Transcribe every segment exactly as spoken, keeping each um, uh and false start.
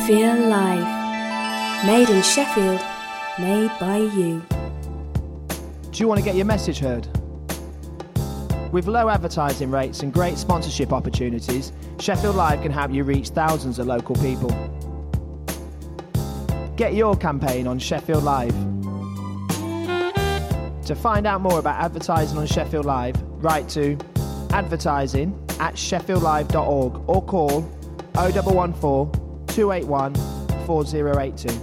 Sheffield Live. Made in Sheffield, made by you. Do you want to get your message heard? With low advertising rates and great sponsorship opportunities, Sheffield Live can help you reach thousands of local people. Get your campaign on Sheffield Live. To find out more about advertising on Sheffield Live, write to advertising at sheffield live dot org or call oh one one four, two eight one, four oh eight two.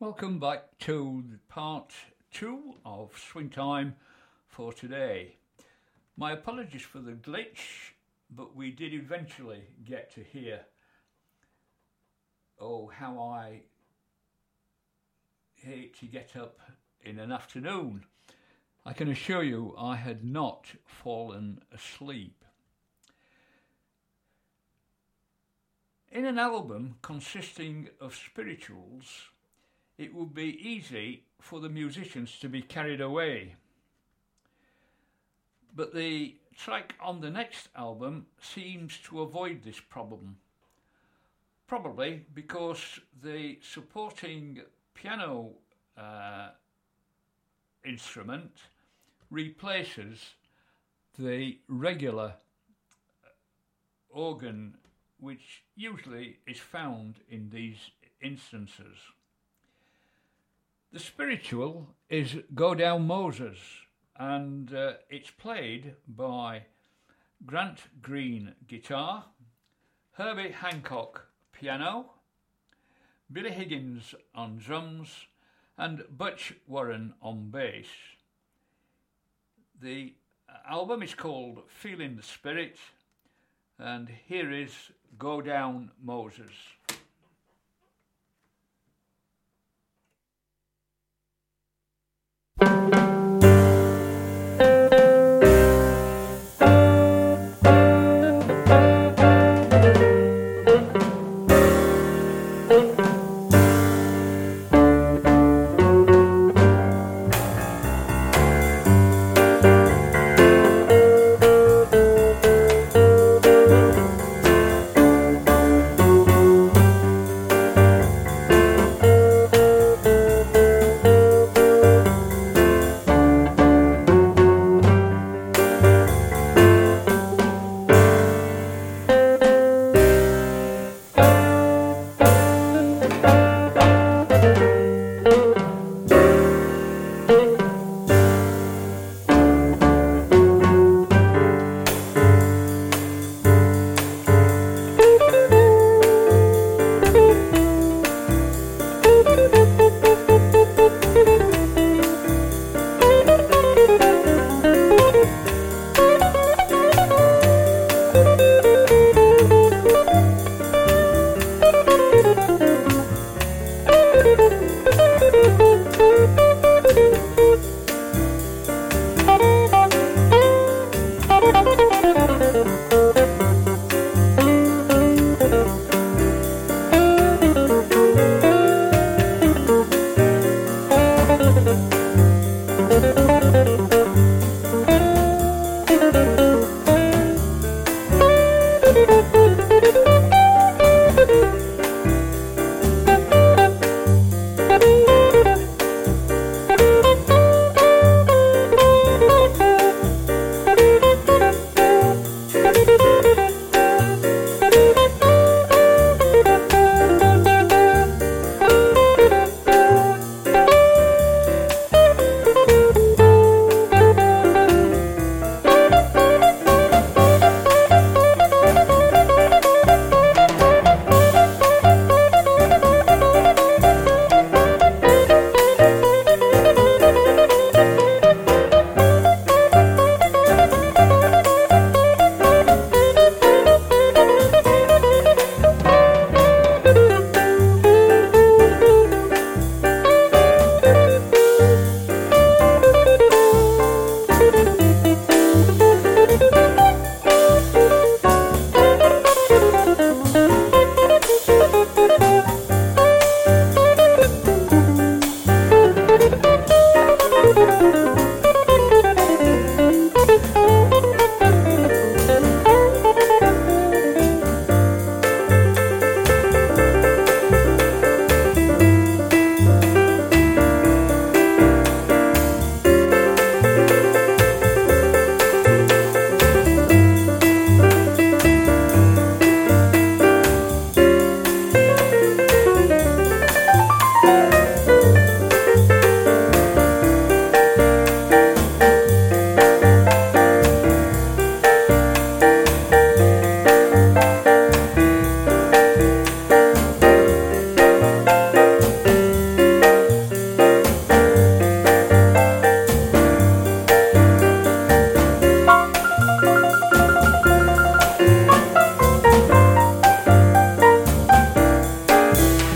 Welcome back to part two of Swing Time for today. My apologies for the glitch, but we did eventually get to hear oh how I hate to get up in an afternoon. I can assure you I had not fallen asleep. In an album consisting of spirituals, it would be easy for the musicians to be carried away. But the track on the next album seems to avoid this problem, probably because the supporting piano uh, instrument replaces the regular organ which usually is found in these instances. The spiritual is Go Down Moses, and uh, it's played by Grant Green guitar, Herbie Hancock piano, Billy Higgins on drums, and Butch Warren on bass. The album is called Feeling the Spirit, and here is Go Down Moses. Go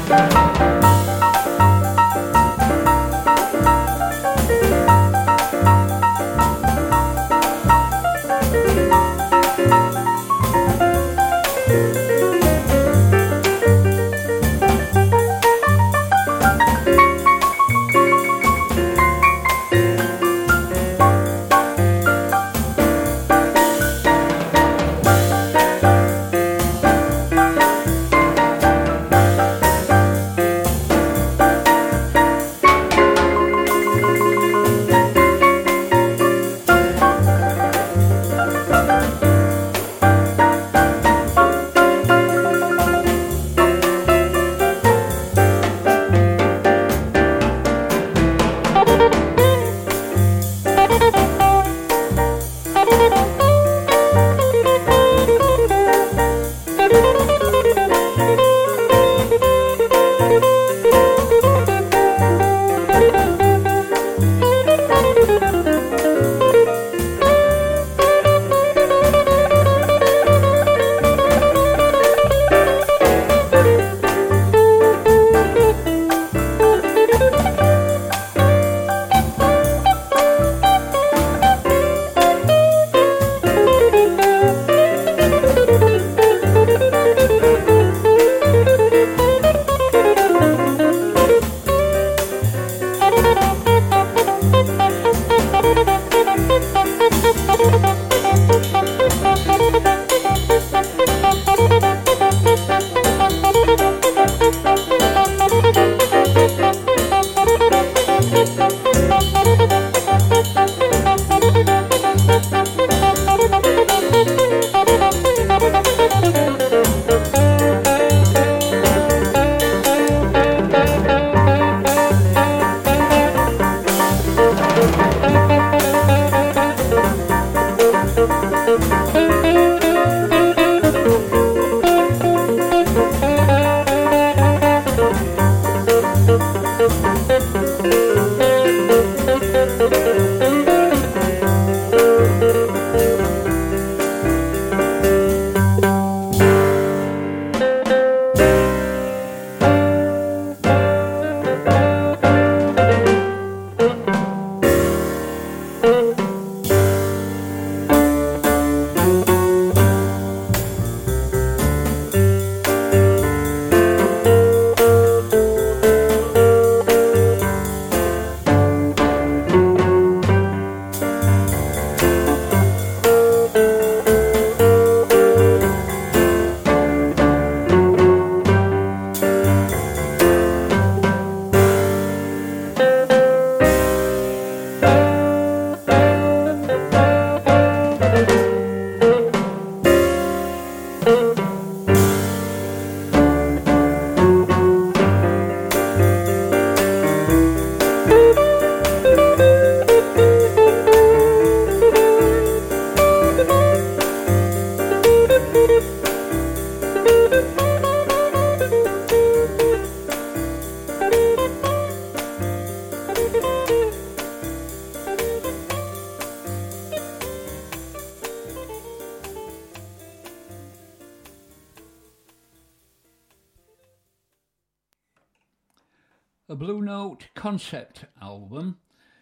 A Blue Note concept album,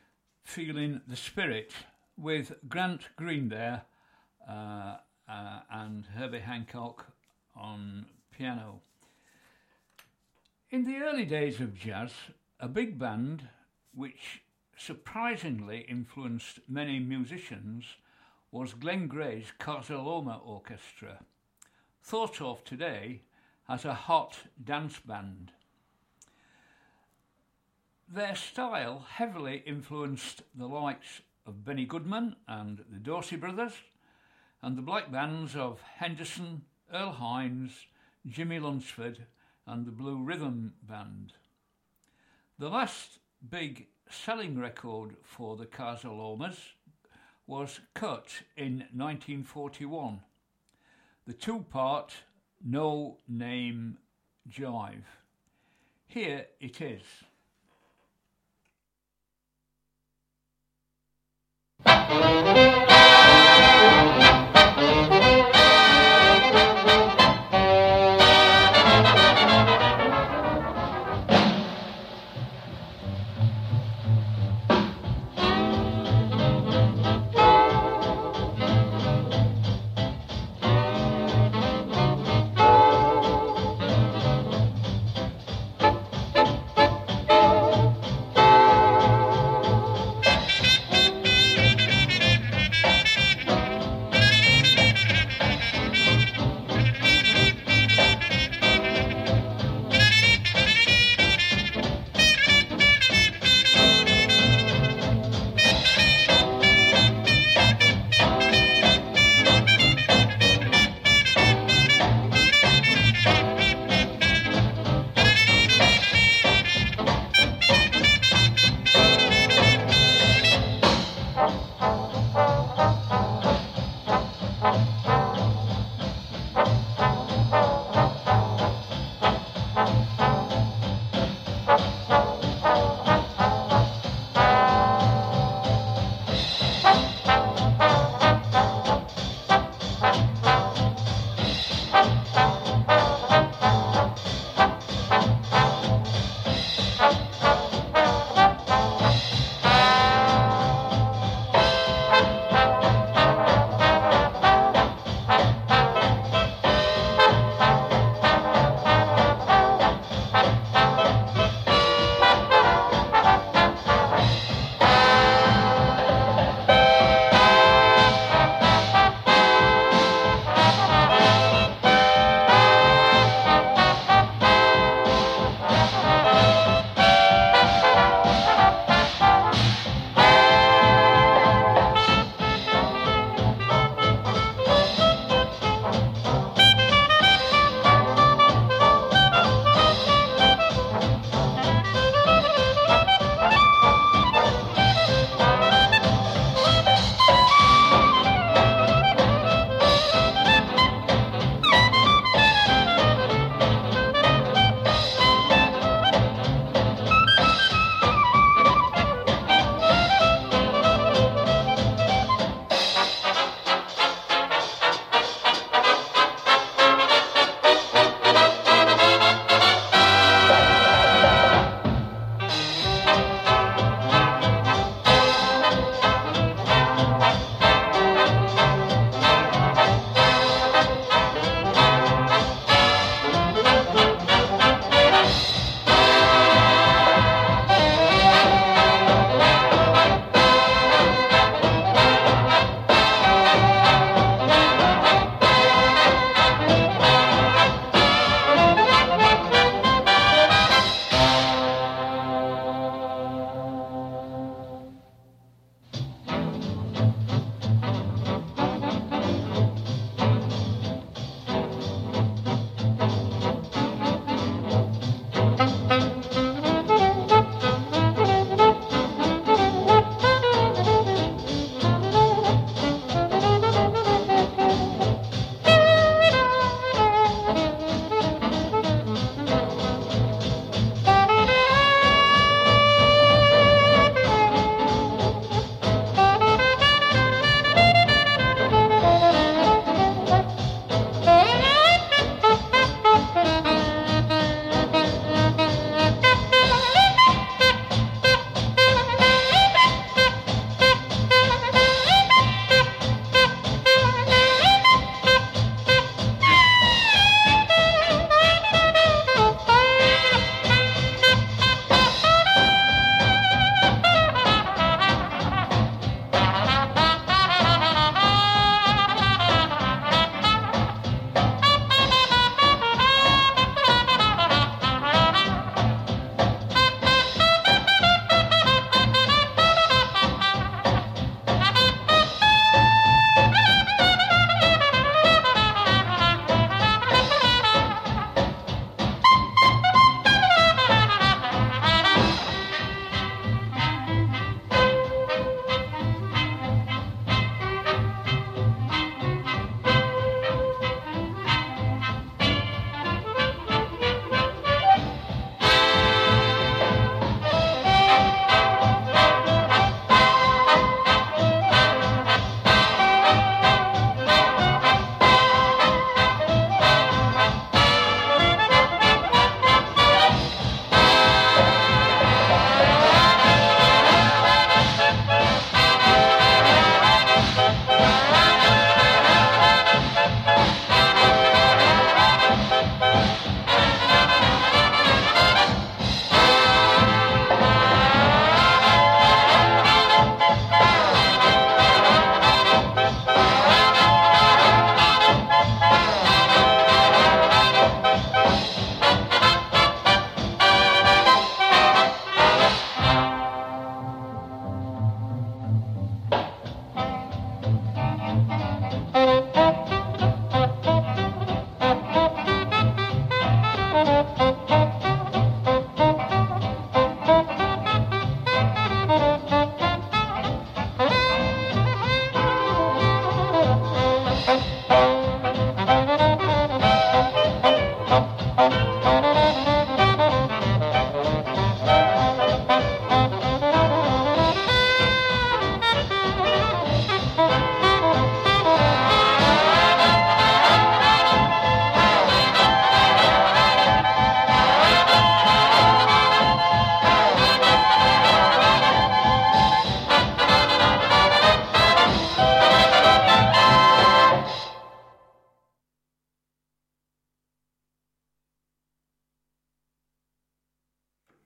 Feeling the Spirit, with Grant Green there uh, uh, and Herbie Hancock on piano. In the early days of jazz, a big band which surprisingly influenced many musicians was Glenn Gray's Casa Loma Orchestra, thought of today as a hot dance band. Their style heavily influenced the likes of Benny Goodman and the Dorsey Brothers, and the black bands of Henderson, Earl Hines, Jimmy Lunceford, and the Blue Rhythm Band. The last big selling record for the Casa Lomas was cut in nineteen forty-one, the two-part No Name Jive. Here it is.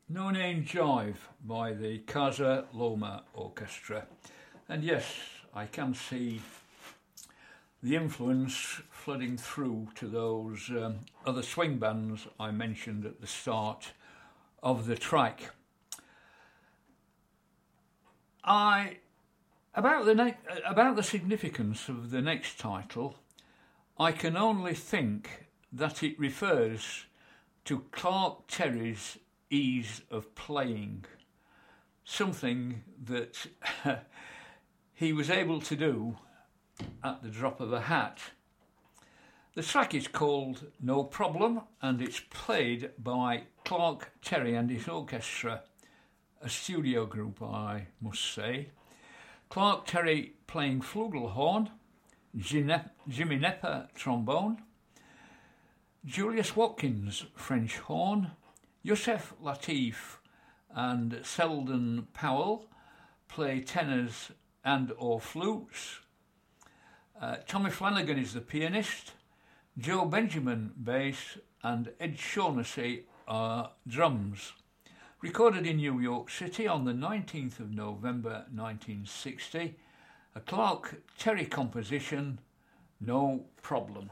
No Name Jive by the Casa Loma Orchestra. And yes, I can see the influence flooding through to those um, other swing bands I mentioned at the start of the track. I about the ne- about the significance of the next title, I can only think that it refers to Clark Terry's ease of playing, something that he was able to do at the drop of a hat. The track is called No Problem, and it's played by Clark Terry and his orchestra, a studio group, I must say. Clark Terry playing flugelhorn, Jimmy Nepper trombone, Julius Watkins French horn, Yusef Lateef and Selden Powell play tenors and or flutes. Uh, Tommy Flanagan is the pianist, Joe Benjamin bass, and Ed Shaughnessy are drums. Recorded in New York City on the nineteenth of November nineteen sixty, a Clark Terry composition, No Problem.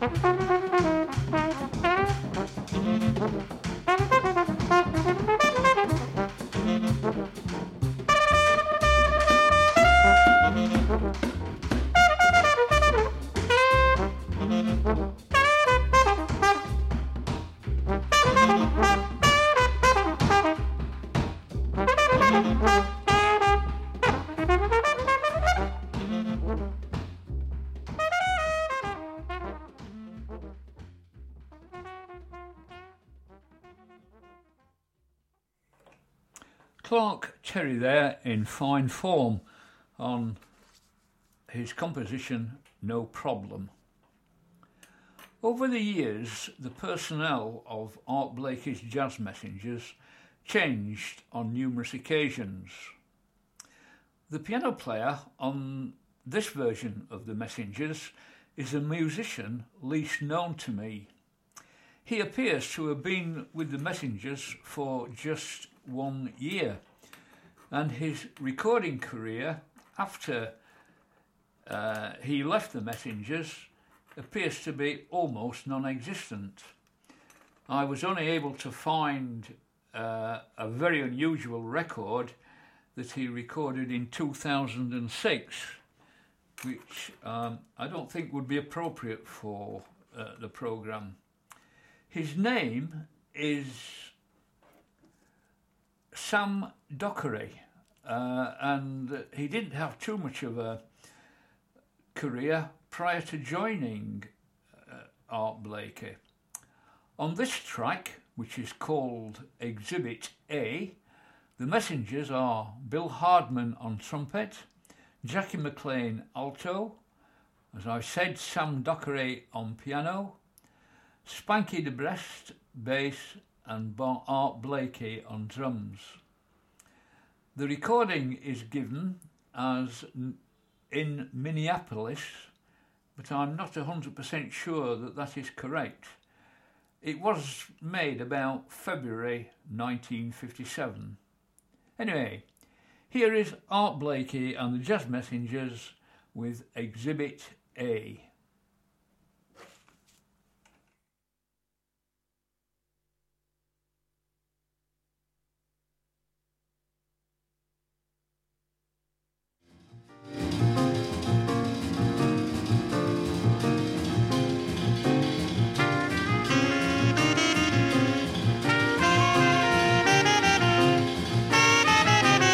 Clark Terry there in fine form on his composition No Problem. Over the years, the personnel of Art Blakey's Jazz Messengers changed on numerous occasions. The piano player on this version of the Messengers is a musician least known to me. He appears to have been with the Messengers for just one year, and his recording career after uh, he left the Messengers appears to be almost non-existent. I was only able to find uh, a very unusual record that he recorded in two thousand six, which um, I don't think would be appropriate for uh, the programme. His name is Sam Dockery, uh, and he didn't have too much of a career prior to joining uh, Art Blakey. On this track, which is called Exhibit A, the Messengers are Bill Hardman on trumpet, Jackie McLean alto, as I said, Sam Dockery on piano, Spanky DeBrest bass, and Art Blakey on drums. The recording is given as in Minneapolis, but I'm not one hundred percent sure that that is correct. It was made about February nineteen fifty-seven. Anyway, here is Art Blakey and the Jazz Messengers with Exhibit A.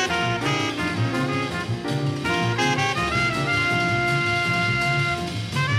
Thank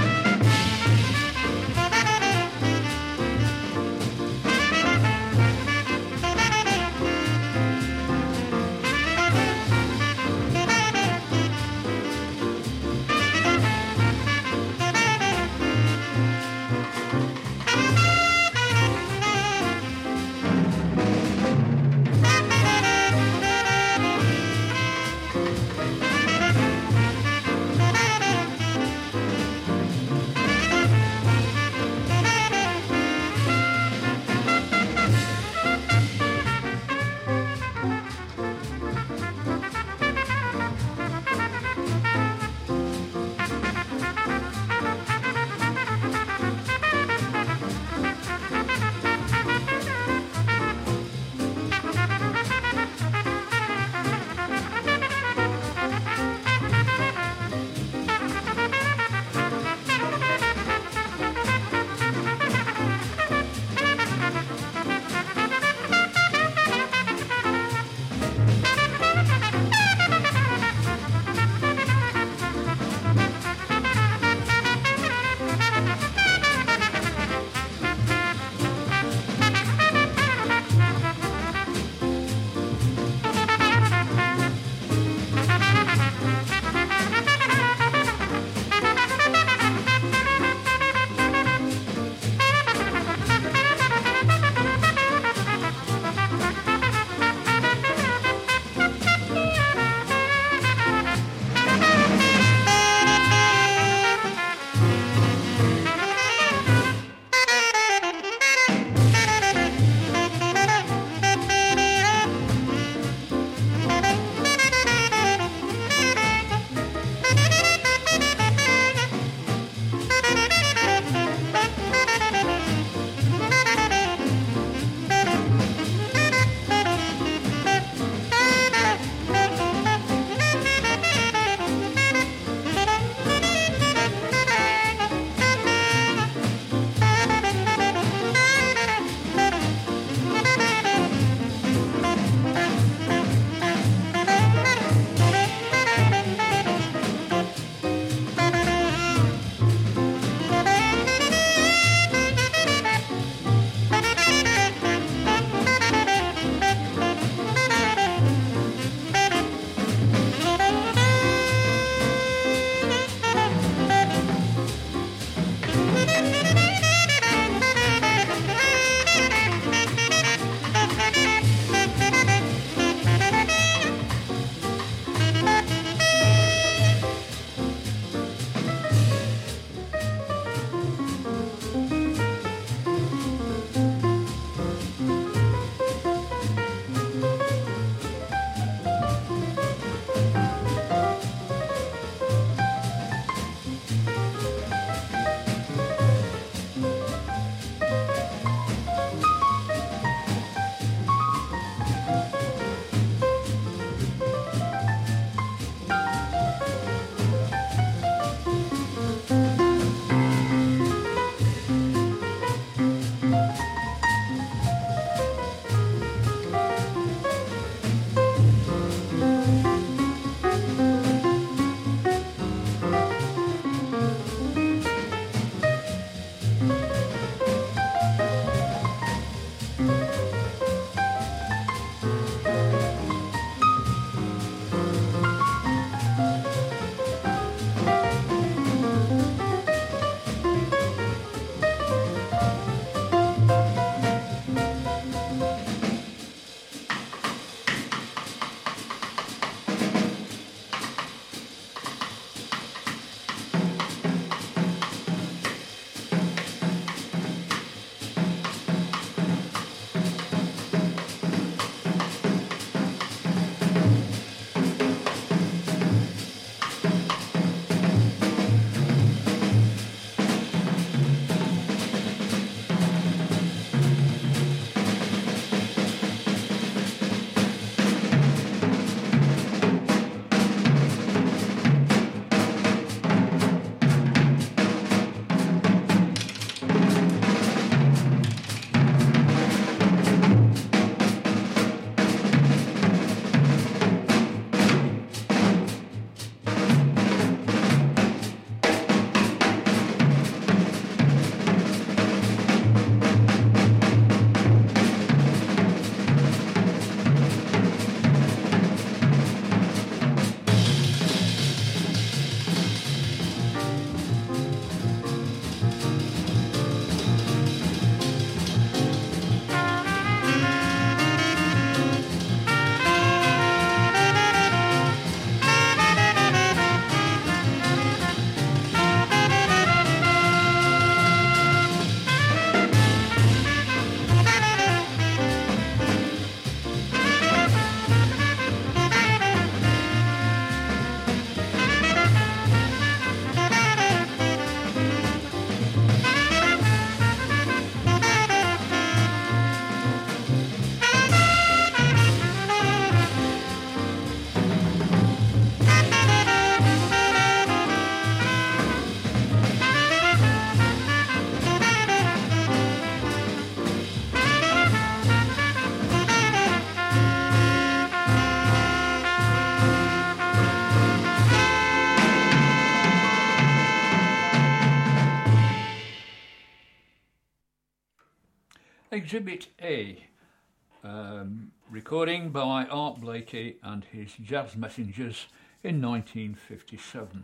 Exhibit A, um, recording by Art Blakey and his Jazz Messengers in nineteen fifty-seven.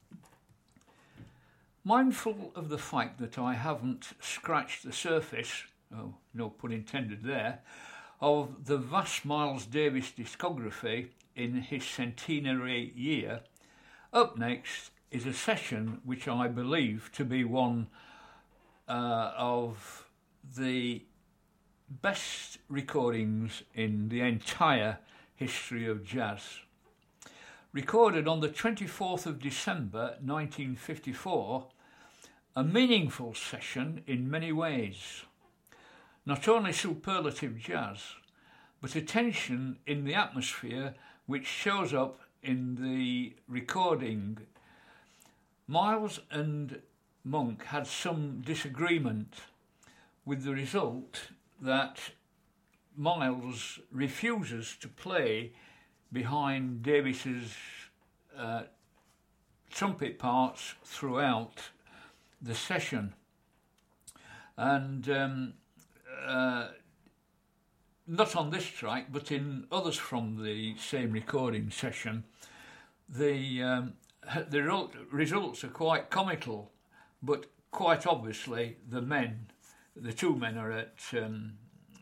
Mindful of the fact that I haven't scratched the surface, oh, no pun intended there, of the vast Miles Davis discography in his centenary year, up next is a session which I believe to be one uh, of the best recordings in the entire history of jazz. Recorded on the twenty-fourth of December nineteen fifty-four, a meaningful session in many ways. Not only superlative jazz, but a tension in the atmosphere which shows up in the recording. Miles and Monk had some disagreement, with the result that Miles refuses to play behind Davis's uh, trumpet parts throughout the session. And um, uh, not on this track, but in others from the same recording session, the, um, the re- results are quite comical, but quite obviously the men, the two men are at, um,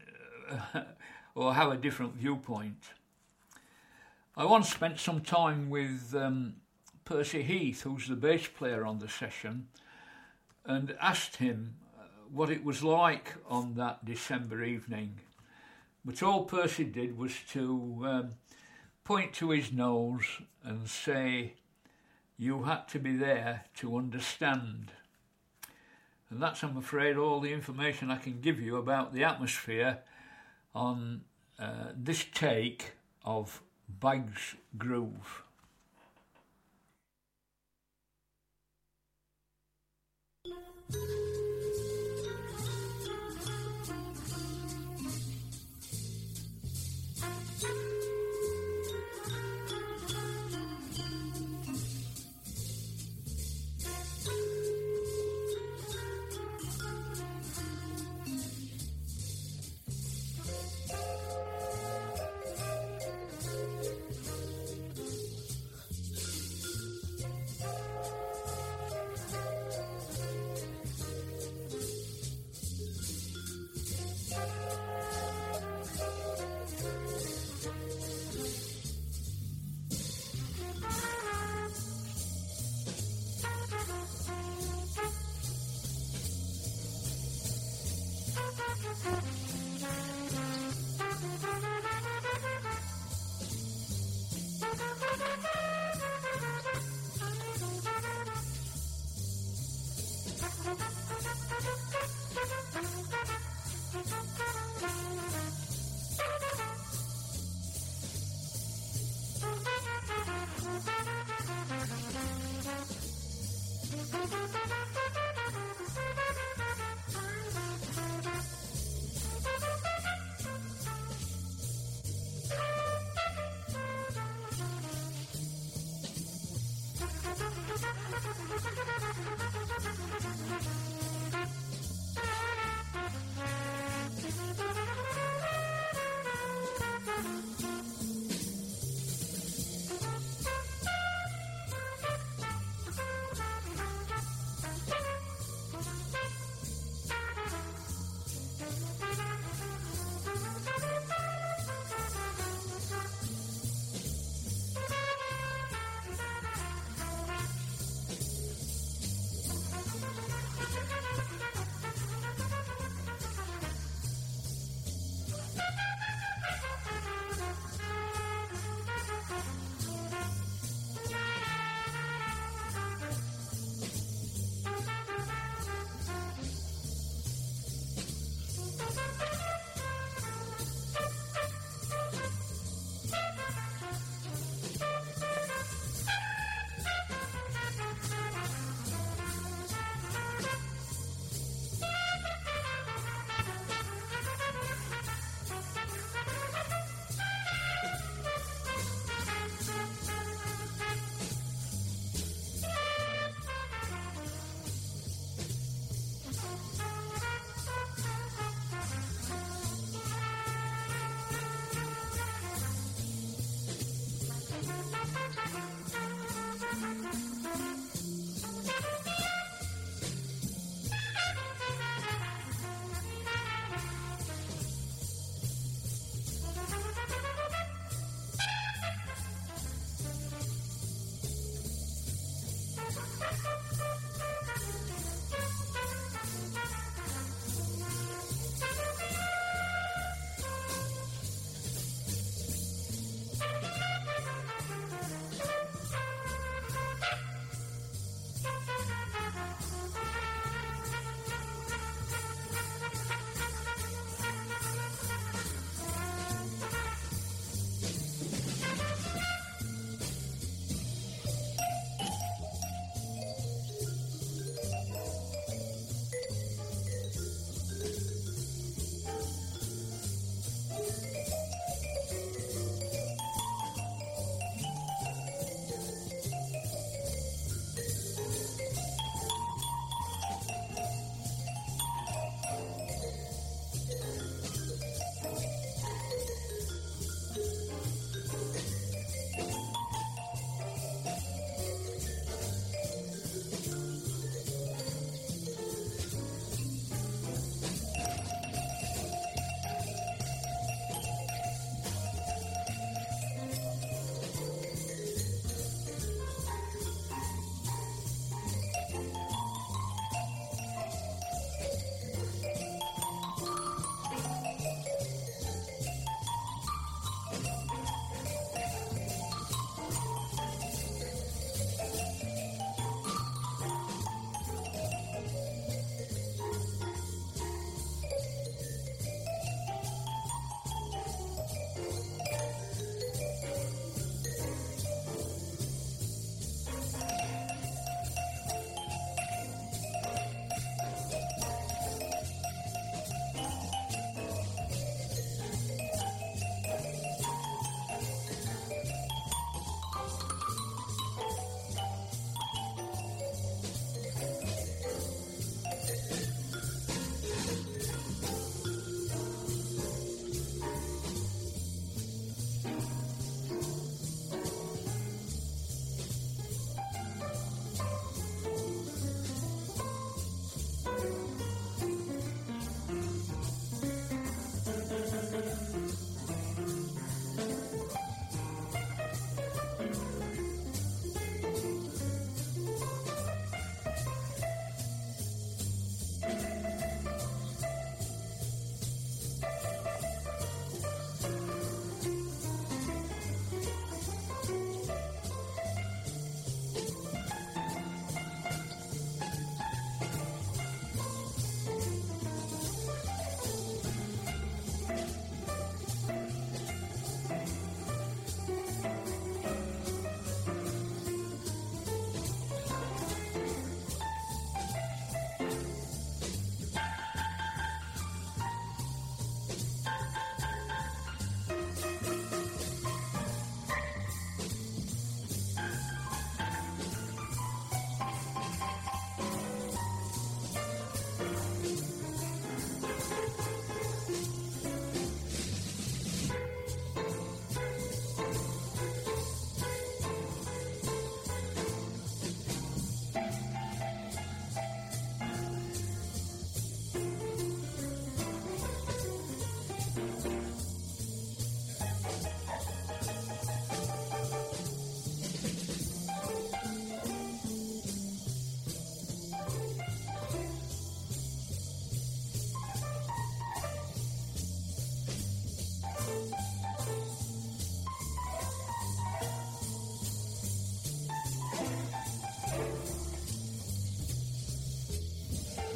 or have a different viewpoint. I once spent some time with um, Percy Heath, who's the bass player on the session, and asked him what it was like on that December evening. But all Percy did was to um, point to his nose and say, "You had to be there to understand." And that's, I'm afraid, all the information I can give you about the atmosphere on uh, this take of Bag's Groove.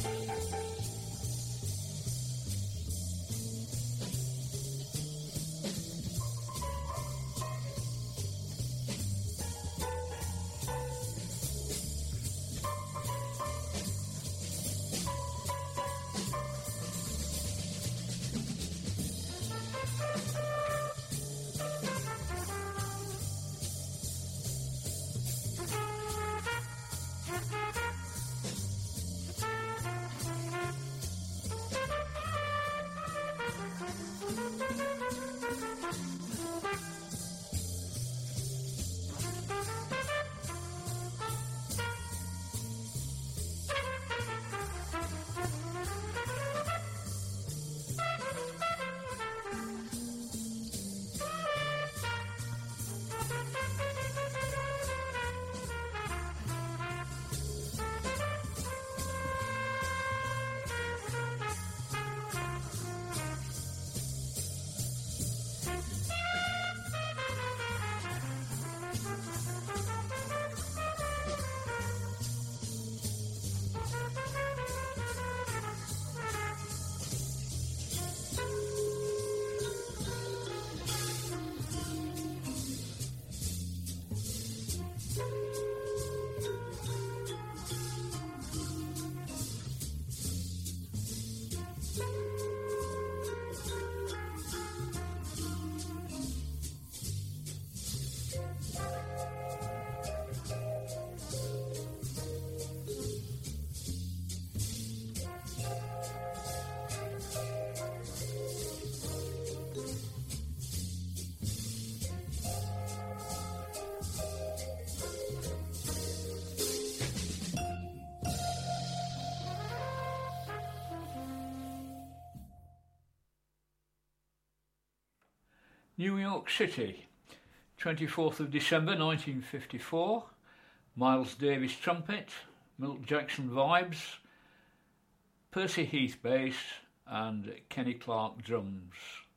New York City, twenty-fourth of December nineteen fifty-four, Miles Davis trumpet, Milt Jackson vibes, Percy Heath bass and Kenny Clark drums.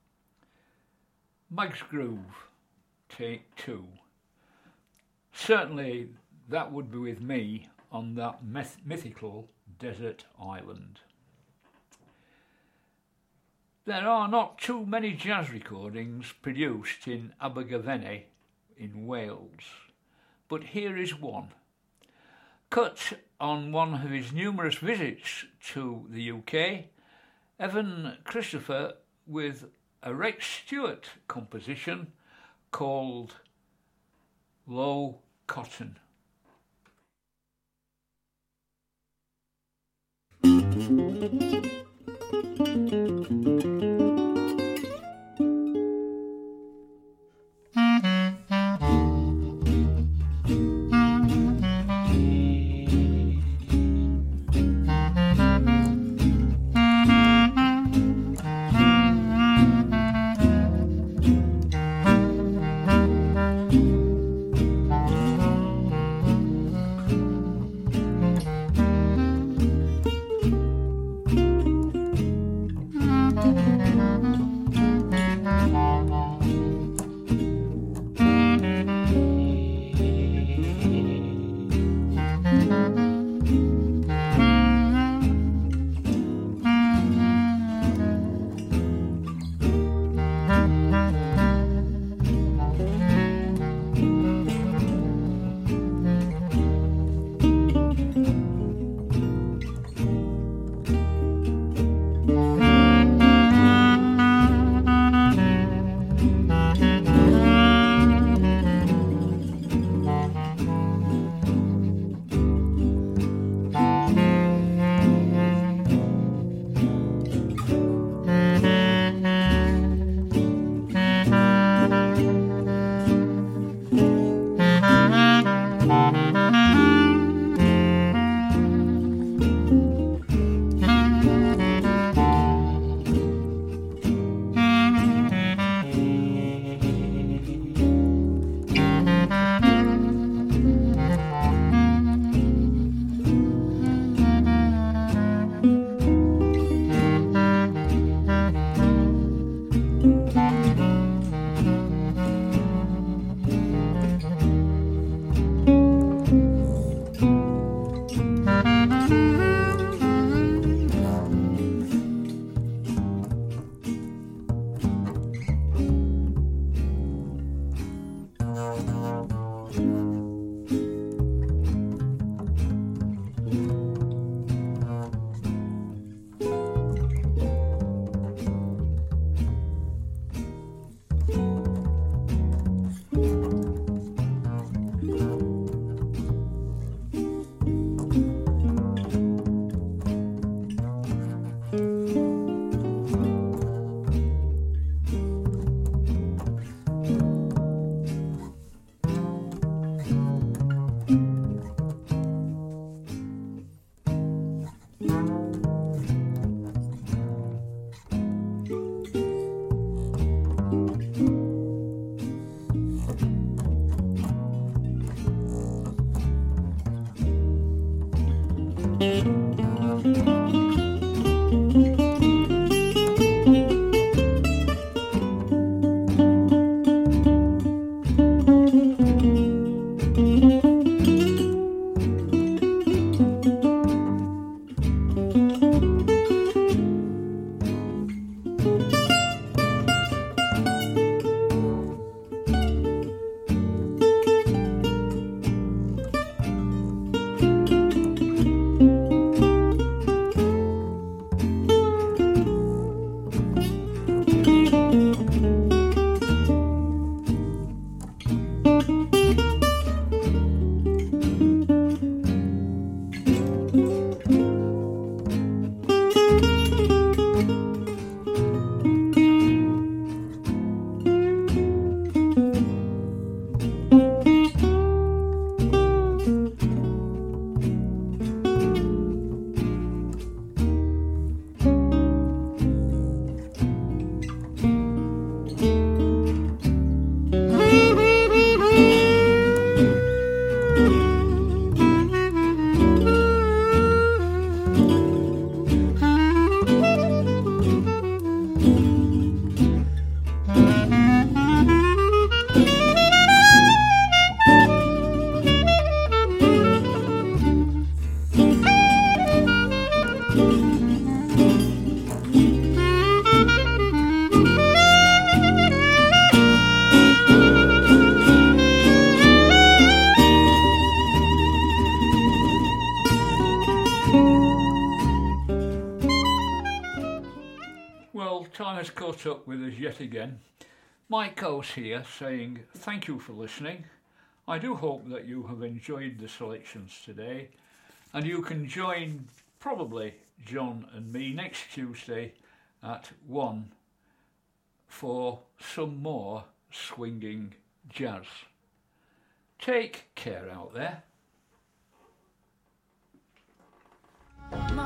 Mag's Groove, take two. Certainly that would be with me on that myth- mythical desert island. There are not too many jazz recordings produced in Abergavenny in Wales, but here is one. Cut on one of his numerous visits to the U K, Evan Christopher with a Rex Stewart composition called Low Cotton. Mm-hmm. Time has caught up with us yet again. Mike Coase here saying thank you for listening. I do hope that you have enjoyed the selections today, and you can join probably John and me next Tuesday at one for some more swinging jazz. Take care out there.